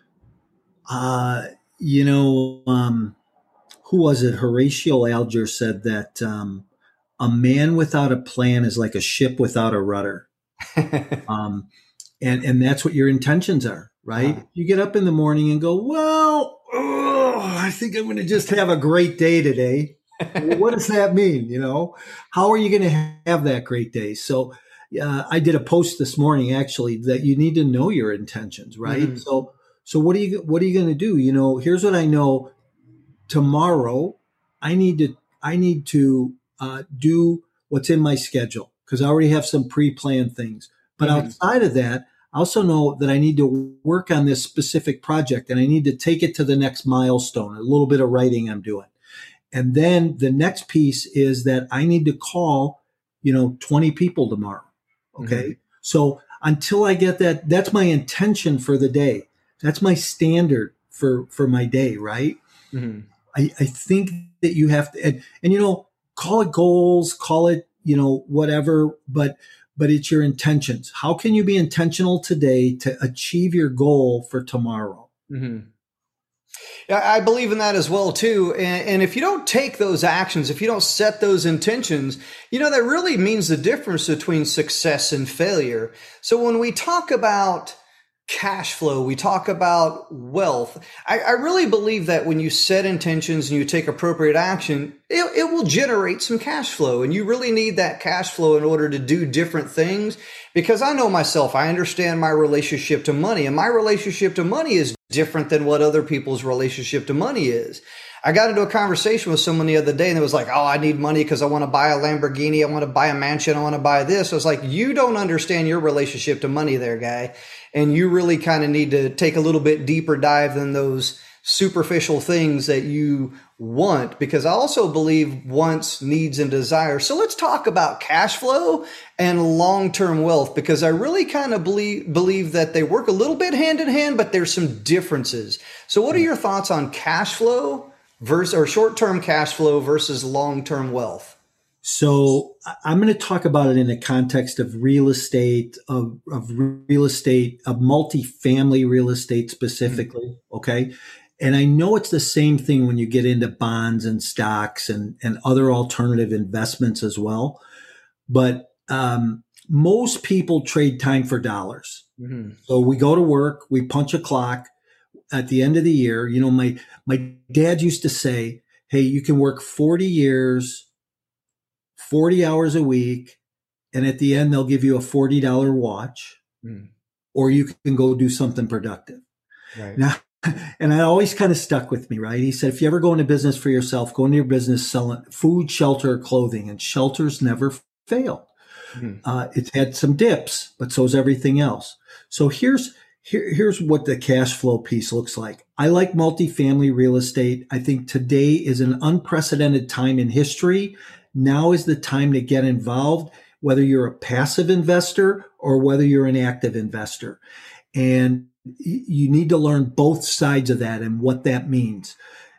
Uh, you know, um, who was it? Horatio Alger said that, um, a man without a plan is like a ship without a rudder. um, and, and that's what your intentions are, right? Uh-huh. You get up in the morning and go, well, oh, I think I'm going to just have a great day today. What does that mean? You know, how are you going to have that great day? So uh, I did a post this morning, actually, that you need to know your intentions, right? Mm-hmm. So, so what are you, what are you going to do? You know, here's what I know. Tomorrow, I need to, I need to, Uh, do what's in my schedule, because I already have some pre-planned things. But mm-hmm. outside of that, I also know that I need to work on this specific project and I need to take it to the next milestone, a little bit of writing I'm doing. And then the next piece is that I need to call, you know, twenty people tomorrow. Okay. Mm-hmm. So until I get that, that's my intention for the day. That's my standard for, for my day. Right. Mm-hmm. I, I think that you have to, and, and you know, call it goals, call it, you know, whatever, but, but it's your intentions. How can you be intentional today to achieve your goal for tomorrow? Mm-hmm. I believe in that as well, too. And, and if you don't take those actions, if you don't set those intentions, you know, that really means the difference between success and failure. So when we talk about cash flow, we talk about wealth, I, I really believe that when you set intentions and you take appropriate action, it, it will generate some cash flow. And you really need that cash flow in order to do different things. Because I know myself, I understand my relationship to money, and my relationship to money is different than what other people's relationship to money is. I got into a conversation with someone the other day and it was like, oh, I need money because I want to buy a Lamborghini. I want to buy a mansion. I want to buy this. I was like, you don't understand your relationship to money there, guy. And you really kind of need to take a little bit deeper dive than those superficial things that you want, because I also believe wants, needs, and desires. So let's talk about cash flow and long-term wealth, because I really kind of believe, believe that they work a little bit hand in hand, but there's some differences. So what are your thoughts on cash flow versus, or short-term cash flow versus long-term wealth? So I'm going to talk about it in the context of real estate, of, of real estate, of multifamily real estate specifically. Mm-hmm. Okay. And I know it's the same thing when you get into bonds and stocks and, and other alternative investments as well. But um, most people trade time for dollars. Mm-hmm. So we go to work, we punch a clock at the end of the year. You know, my, my dad used to say, hey, you can work forty years, forty hours a week, and at the end, they'll give you a forty dollars watch, mm. or you can go do something productive. Right. Now, and that always kind of stuck with me, right? He said, if you ever go into business for yourself, go into your business selling food, shelter, or clothing, and shelter's never failed. Mm. Uh, it's had some dips, but so's everything else. So here's, here, here's what the cash flow piece looks like. I like multifamily real estate. I think today is an unprecedented time in history. Now is the time to get involved, whether you're a passive investor or whether you're an active investor. And you need to learn both sides of that and what that means.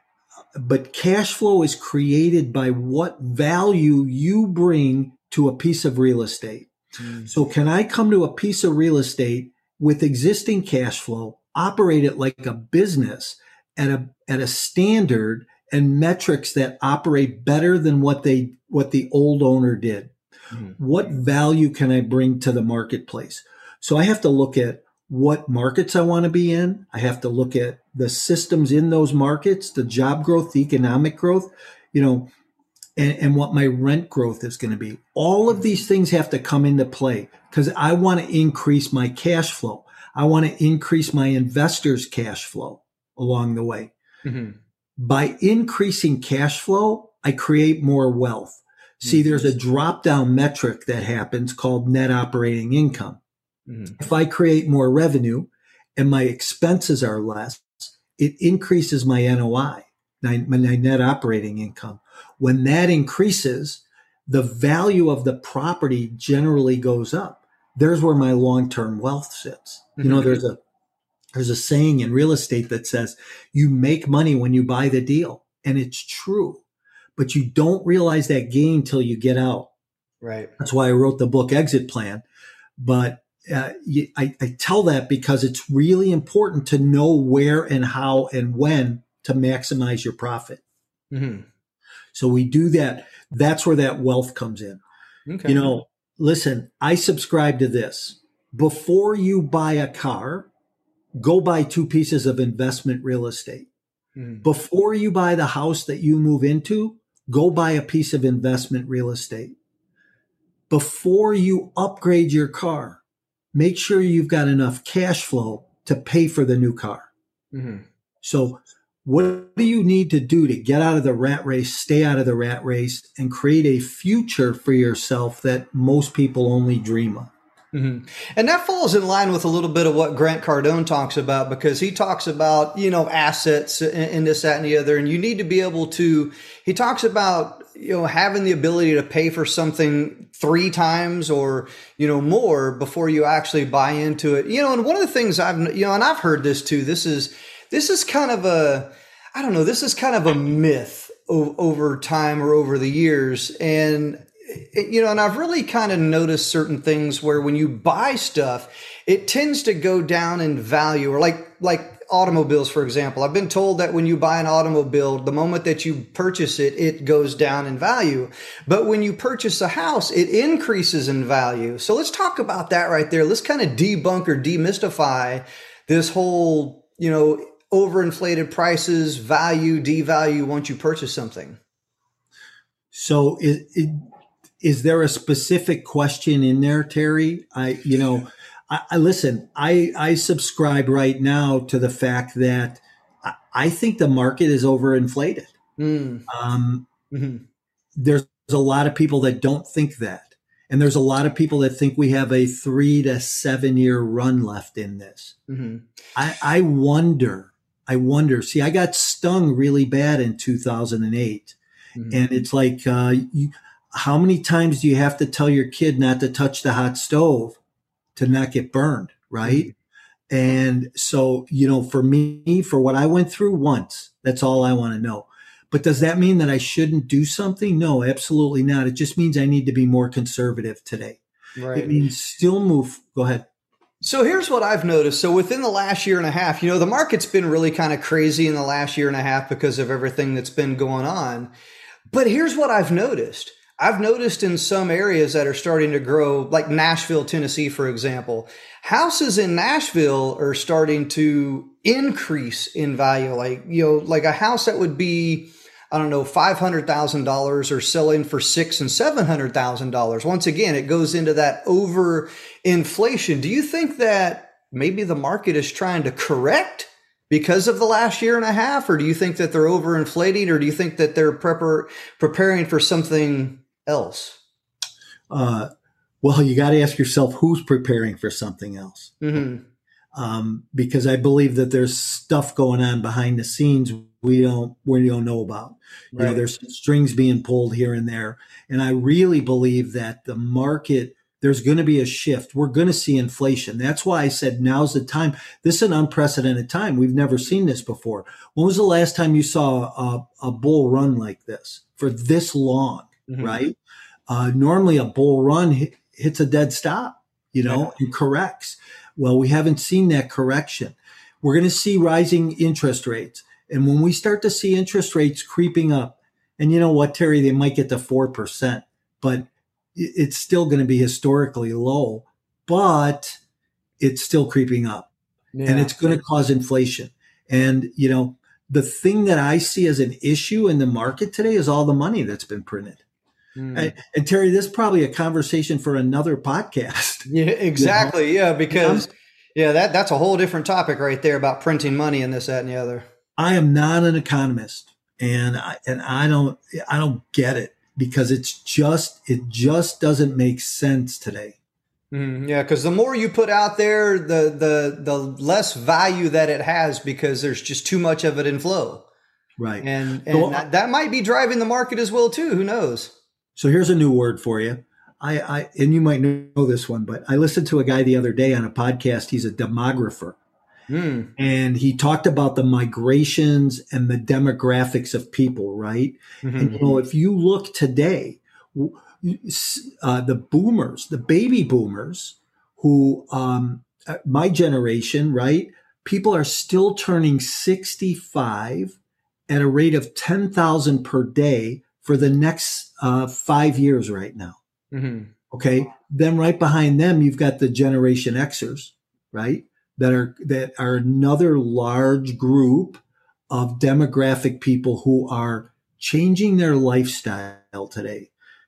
But cash flow is created by what value you bring to a piece of real estate. Mm. So can I come to a piece of real estate with existing cash flow, operate it like a business at a, at a standard and metrics that operate better than what they, what the old owner did? Mhm. What value can I bring to the marketplace? So I have to look at what markets I want to be in. I have to look at the systems in those markets, the job growth, the economic growth, you know, and, and what my rent growth is going to be. All of these things have to come into play because I want to increase my cash flow. I want to increase my investors' cash flow along the way. Mhm. By increasing cash flow, I create more wealth. See, there's a drop down metric that happens called net operating income. Mhm. If I create more revenue and my expenses are less, it increases my N O I, my, my net operating income. When that increases, the value of the property generally goes up. There's where my long-term wealth sits. You know, there's a there's a saying in real estate that says you make money when you buy the deal, and it's true. But you don't realize that gain till you get out. Right. That's why I wrote the book Exit Plan. But uh, you, I, I tell that because it's really important to know where and how and when to maximize your profit. Mhm. So we do that. That's where that wealth comes in. Okay. You know, listen, I subscribe to this. Before you buy a car, go buy two pieces of investment real estate. Mhm. Before you buy the house that you move into, go buy a piece of investment real estate. Before you upgrade your car, make sure you've got enough cash flow to pay for the new car. Mhm. So what do you need to do to get out of the rat race, stay out of the rat race, and create a future for yourself that most people only dream of? Mhm. And that falls in line with a little bit of what Grant Cardone talks about, because he talks about, you know, assets and, and this, that, and the other. And you need to be able to, he talks about, you know, having the ability to pay for something three times or, you know, more before you actually buy into it. You know, and one of the things I've, you know, and I've heard this too, this is, this is kind of a, I don't know, this is kind of a myth o- over time or over the years. And, you know, and I've really kind of noticed certain things where when you buy stuff, it tends to go down in value, or like, like automobiles, for example. I've been told that when you buy an automobile, the moment that you purchase it, it goes down in value. But when you purchase a house, it increases in value. So let's talk about that right there. Let's kind of debunk or demystify this whole, you know, overinflated prices, value, devalue once you purchase something. So is, is, is there a specific question in there, Terry? I, you know, I, I listen, I, I subscribe right now to the fact that I, I think the market is overinflated. Mm. Um, Mm-hmm. There's a lot of people that don't think that. And there's a lot of people that think we have a three to seven year run left in this. Mm-hmm. I, I wonder, I wonder, see, I got stung really bad in two thousand eight. Mm-hmm. And it's like, uh, you, how many times do you have to tell your kid not to touch the hot stove to not get burned? Right. Mm-hmm. And so, you know, for me, for what I went through once, that's all I want to know. But does that mean that I shouldn't do something? No, absolutely not. It just means I need to be more conservative today. Right. It means still move. Go ahead. So here's what I've noticed. So within the last year and a half, you know, the market's been really kind of crazy in the last year and a half because of everything that's been going on. But here's what I've noticed. I've noticed in some areas that are starting to grow, like Nashville, Tennessee, for example, houses in Nashville are starting to increase in value. Like, you know, like a house that would be, I don't know, five hundred thousand dollars or selling for six and seven hundred thousand dollars. Once again, it goes into that over inflation. Do you think that maybe the market is trying to correct because of the last year and a half, or do you think that they're overinflating, or do you think that they're prepar- preparing for something else? Uh, well, you got to ask yourself who's preparing for something else. Mm-hmm. Um, because I believe that there's stuff going on behind the scenes we don't we don't know about. Right. You know, there's strings being pulled here and there, and I really believe that the market, there's going to be a shift. We're going to see inflation. That's why I said now's the time. This is an unprecedented time. We've never seen this before. When was the last time you saw a, a bull run like this for this long? Mm-hmm. Right? Uh, normally, a bull run hit, hits a dead stop, you know, yeah. and corrects. Well, we haven't seen that correction. We're going to see rising interest rates. And when we start to see interest rates creeping up, and you know what, Terry, they might get to four percent, but it's still going to be historically low, but it's still creeping up, yeah. and it's going to cause inflation. And, you know, the thing that I see as an issue in the market today is all the money that's been printed. Mm. And, and Terry, this is probably a conversation for another podcast. Yeah, exactly. You know? Yeah, because yeah, that that's a whole different topic right there about printing money and this, that, and the other. I am not an economist, and I, and I don't I don't get it because it's just it just doesn't make sense today. Mm, yeah, because the more you put out there, the the the less value that it has because there's just too much of it in flow. Right, and and so, that, that might be driving the market as well too. Who knows? So here's a new word for you. I, I and you might know this one, but I listened to a guy the other day on a podcast. He's a demographer. Mm. And he talked about the migrations and the demographics of people, right? Mm-hmm. And, you know, if you look today, uh, the boomers, the baby boomers who, um, my generation, right? People are still turning sixty-five at a rate of ten thousand per day for the next uh, five years right now. Mm-hmm. Okay. Then right behind them, you've got the Generation Xers, right? That are, that are another large group of demographic people who are changing their lifestyle today.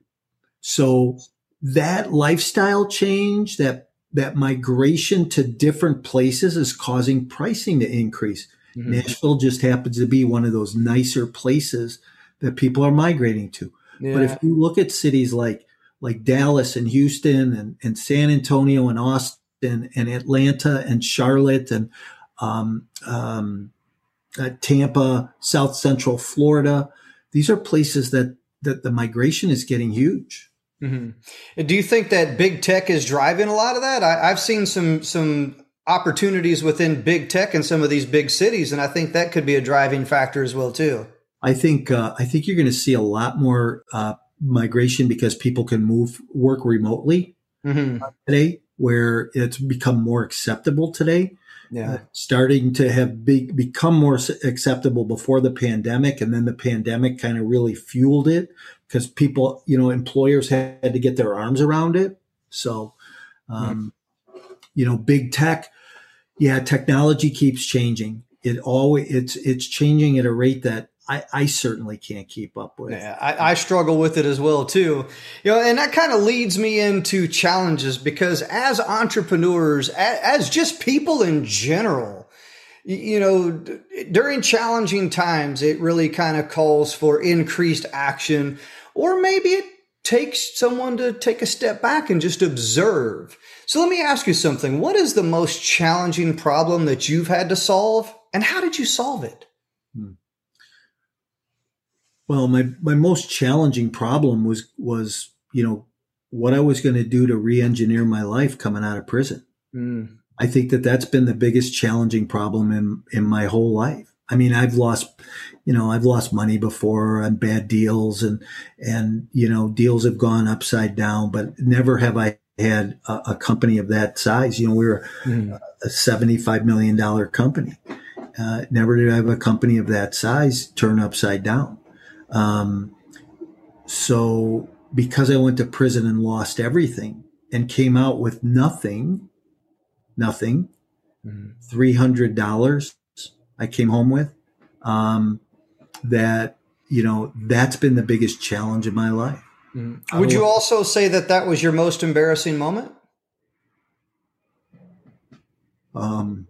So that lifestyle change, that, that migration to different places is causing pricing to increase. Mm-hmm. Nashville just happens to be one of those nicer places that people are migrating to. Yeah. But if you look at cities like, like Dallas and Houston and, and San Antonio and Austin and, and Atlanta and Charlotte and um, um, uh, Tampa, South Central Florida, these are places that, that the migration is getting huge. Mm-hmm. Do you think that big tech is driving a lot of that? I, I've seen some, some opportunities within big tech in some of these big cities, and I think that could be a driving factor as well too. I think uh, I think you're going to see a lot more uh, migration because people can move work remotely mm-hmm. today, where it's become more acceptable today. Yeah, uh, starting to have big become more acceptable before the pandemic, and then the pandemic kind of really fueled it because people, you know, employers had to get their arms around it. So, um, mm-hmm. you know, big tech, yeah, technology keeps changing. It always it's it's changing at a rate that I, I certainly can't keep up with. Yeah, I, I struggle with it as well too. You know, and that kind of leads me into challenges because as entrepreneurs, as, as just people in general, you know, during challenging times, it really kind of calls for increased action, or maybe it takes someone to take a step back and just observe. So let me ask you something. What is the most challenging problem that you've had to solve, and how did you solve it? Hmm. Well, my, my most challenging problem was, was, you know, what I was going to do to re-engineer my life coming out of prison. Mm. I think that that's been the biggest challenging problem in, in my whole life. I mean, I've lost, you know, I've lost money before on bad deals and, and, you know, deals have gone upside down, but never have I had a, a company of that size. You know, we were mm. a seventy-five million dollars company. Uh, never did I have a company of that size turn upside down. Um, so because I went to prison and lost everything and came out with nothing, nothing, mm-hmm. three hundred dollars I came home with, um, that, you know, that's been the biggest challenge in my life. Mm-hmm. Would you also say that that was your most embarrassing moment? Um,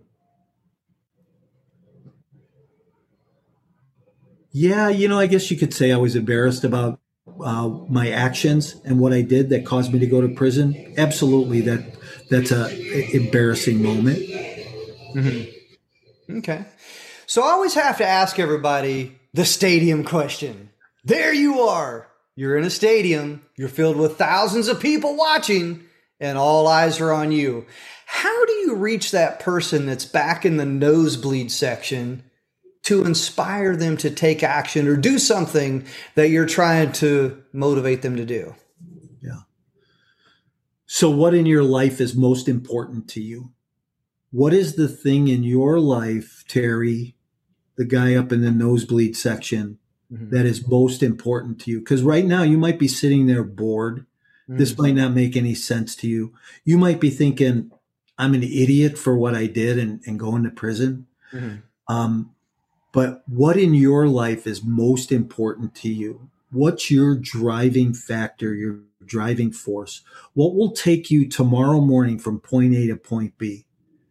Yeah, you know, I guess you could say I was embarrassed about uh, my actions and what I did that caused me to go to prison. Absolutely, that that's a, a embarrassing moment. Mm-hmm. Okay, so I always have to ask everybody the stadium question. There you are. You're in a stadium. You're filled with thousands of people watching, and all eyes are on you. How do you reach that person that's back in the nosebleed section to inspire them to take action or do something that you're trying to motivate them to do? Yeah. So what in your life is most important to you? What is the thing in your life, Terry, the guy up in the nosebleed section, mm-hmm. that is most important to you? Because right now you might be sitting there bored. This might not make any sense to you. You might be thinking, I'm an idiot for what I did and, and going to prison. Mm-hmm. Um, but what in your life is most important to you? What's your driving factor, your driving force? What will take you tomorrow morning from point A to point B?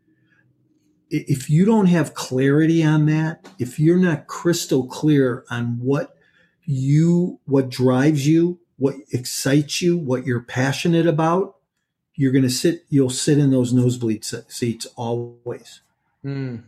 If you don't have clarity on that, if you're not crystal clear on what you, what drives you, what excites you, what you're passionate about, you're going to sit, you'll sit in those nosebleed seats always. Mm.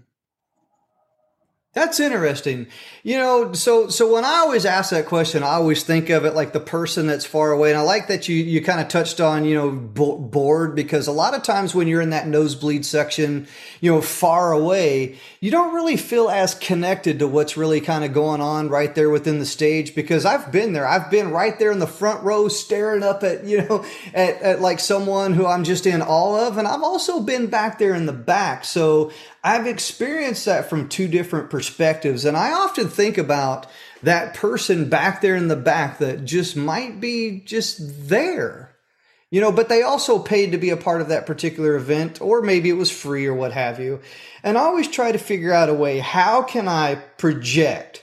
That's interesting. You know, so so when I always ask that question, I always think of it like the person that's far away. And I like that you you kind of touched on, you know, bo- bored, because a lot of times when you're in that nosebleed section, you know, far away, you don't really feel as connected to what's really kind of going on right there within the stage. Because I've been there. I've been right there in the front row staring up at, you know, at, at like someone who I'm just in awe of. And I've also been back there in the back. So I've experienced that from two different perspectives. And I often think about that person back there in the back that just might be just there, you know, but they also paid to be a part of that particular event, or maybe it was free or what have you. And I always try to figure out a way, how can I project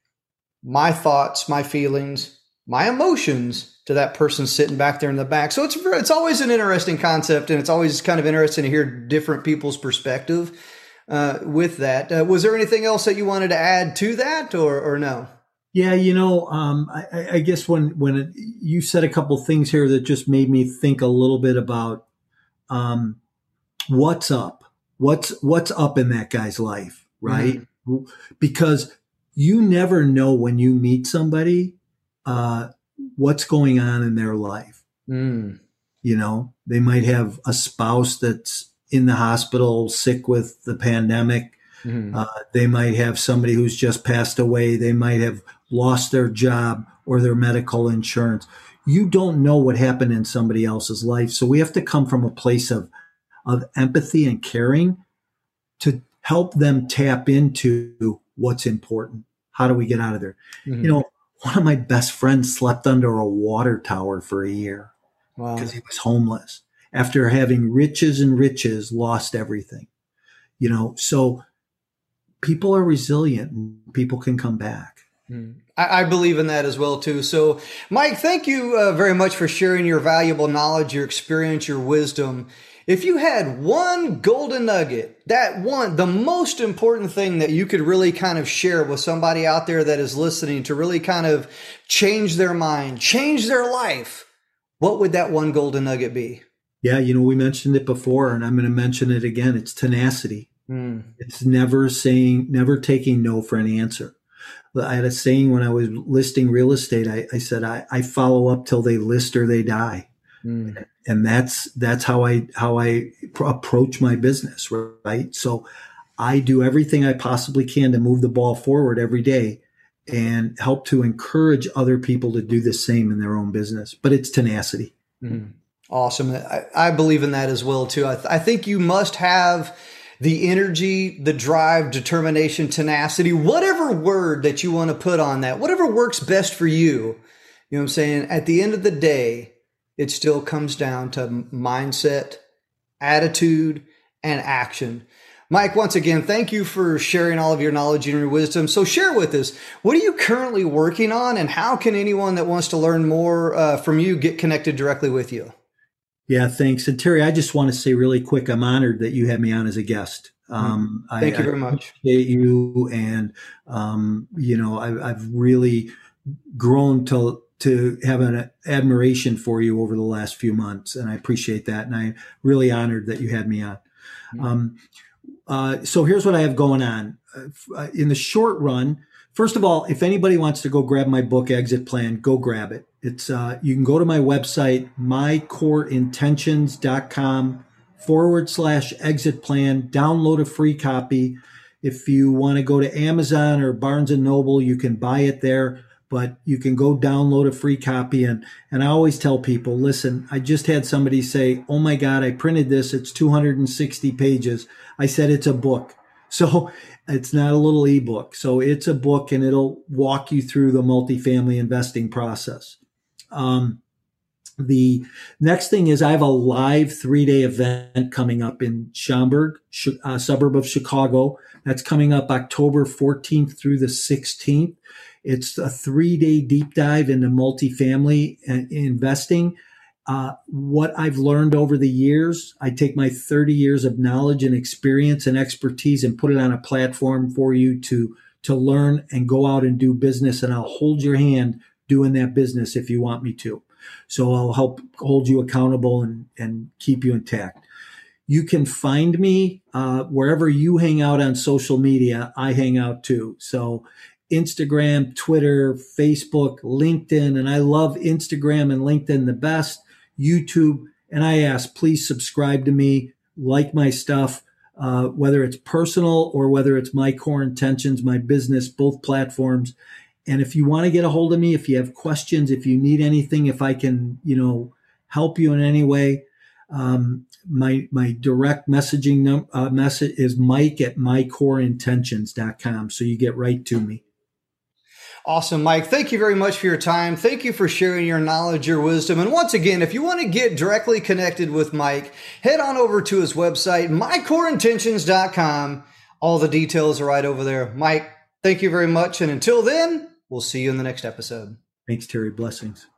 my thoughts, my feelings, my emotions to that person sitting back there in the back. So it's, it's always an interesting concept, and it's always kind of interesting to hear different people's perspective. Uh, with that, uh, was there anything else that you wanted to add to that, or or no? Yeah, you know, um, I, I guess when when it, you said a couple things here that just made me think a little bit about um, what's up, what's what's up in that guy's life, right? Mm-hmm. Because you never know when you meet somebody uh, what's going on in their life. Mm. You know, they might have a spouse that's in the hospital, sick with the pandemic. Mm-hmm. Uh, they might have somebody who's just passed away. They might have lost their job or their medical insurance. You don't know what happened in somebody else's life. So we have to come from a place of, of empathy and caring to help them tap into what's important. How do we get out of there? Mm-hmm. You know, one of my best friends slept under a water tower for a year because wow. he was homeless. After having riches and riches, lost everything, you know, so people are resilient and people can come back. Mm. I, I believe in that as well, too. So, Mike, thank you uh, very much for sharing your valuable knowledge, your experience, your wisdom. If you had one golden nugget, that one, the most important thing that you could really kind of share with somebody out there that is listening to really kind of change their mind, change their life, what would that one golden nugget be? Yeah, you know, we mentioned it before, and I'm going to mention it again. It's tenacity. Mm. It's never saying, never taking no for an answer. I had a saying when I was listing real estate. I, I said, I, I follow up till they list or they die. Mm. And that's, that's how I, how I pr- approach my business. Right. So I do everything I possibly can to move the ball forward every day and help to encourage other people to do the same in their own business. But it's tenacity. Mm. Awesome. I, I believe in that as well, too. I, th- I think you must have the energy, the drive, determination, tenacity, whatever word that you want to put on that, whatever works best for you. You know what I'm saying? At the end of the day, it still comes down to mindset, attitude, and action. Mike, once again, thank you for sharing all of your knowledge and your wisdom. So share with us, what are you currently working on, and how can anyone that wants to learn more uh, from you get connected directly with you? Yeah, thanks. And Terry, I just want to say really quick, I'm honored that you had me on as a guest. Um, Thank I, you very much. I appreciate you. And, um, you know, I, I've really grown to, to have an admiration for you over the last few months. And I appreciate that. And I'm really honored that you had me on. Mm-hmm. Um, uh, so here's what I have going on. Uh, in the short run, first of all, if anybody wants to go grab my book, Exit Plan, go grab it. It's uh, you can go to my website, mycoreintentions.com forward slash exit plan, download a free copy. If you want to go to Amazon or Barnes and Noble, you can buy it there, but you can go download a free copy. And, and I always tell people, listen, I just had somebody say, oh my God, I printed this. It's two hundred sixty pages. I said, it's a book. So it's not a little ebook. So it's a book, and it'll walk you through the multifamily investing process. Um, The next thing is I have a live three-day event coming up in Schaumburg, a suburb of Chicago. That's coming up October fourteenth through the sixteenth. It's a three-day deep dive into multifamily investing. Uh, what I've learned over the years, I take my thirty years of knowledge and experience and expertise and put it on a platform for you to, to learn and go out and do business. And I'll hold your hand doing that business if you want me to. So I'll help hold you accountable and, and keep you intact. You can find me uh, wherever you hang out on social media. I hang out too. So Instagram, Twitter, Facebook, LinkedIn, and I love Instagram and LinkedIn the best. YouTube, and I ask, please subscribe to me, like my stuff, uh, whether it's personal or whether it's My Core Intentions, my business, both platforms. And if you want to get a hold of me, if you have questions, if you need anything, if I can, you know, help you in any way, um, my my direct messaging num- uh, message is Mike at my core intentions dot com. So you get right to me. Awesome, Mike. Thank you very much for your time. Thank you for sharing your knowledge, your wisdom. And once again, if you want to get directly connected with Mike, head on over to his website, my core intentions dot com. All the details are right over there. Mike, thank you very much. And until then, we'll see you in the next episode. Thanks, Terry. Blessings.